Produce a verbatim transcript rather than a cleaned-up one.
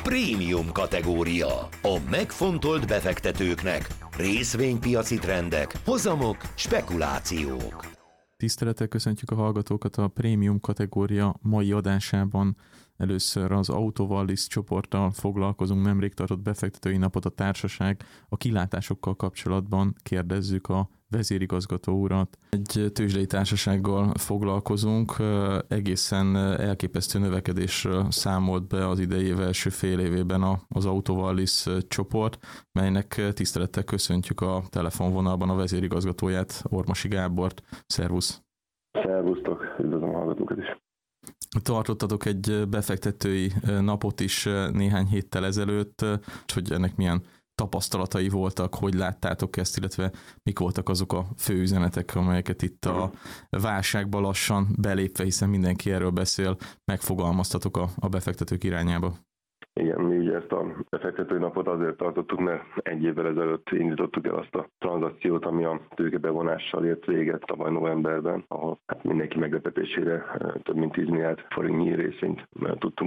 Prémium kategória. A megfontolt befektetőknek. Részvénypiaci trendek, hozamok, spekulációk. Tisztelettel köszöntjük a hallgatókat a Prémium kategória mai adásában. Először az Autovallis csoporttal foglalkozunk, nemrég tartott befektetői napot a társaság. A kilátásokkal kapcsolatban kérdezzük a vezérigazgató urat. Egy tőzsdei társasággal foglalkozunk, egészen elképesztő növekedésről számolt be az idei év első fél évében az Autovallis csoport, melynek tisztelettel köszöntjük a telefonvonalban a vezérigazgatóját, Ormosi Gábort. Szervusz! Szervusztok, üdvözlöm a hallgatókat is! Tartottatok egy befektetői napot is néhány héttel ezelőtt, hogy ennek milyen tapasztalatai voltak, hogy láttátok ezt, illetve mik voltak azok a fő üzenetek, amelyeket itt a válságba lassan belépve, hiszen mindenki erről beszél, megfogalmaztatok a, a befektetők irányába. Igen, mi ugye ezt a befektetői napot azért tartottuk, mert egy évvel ezelőtt indítottuk el azt a tranzakciót, ami a tőkebevonással ért véget tavaly novemberben, ahol hát mindenki meglepetésére több mint tíz milliárd forintnyi részvényt tudtunk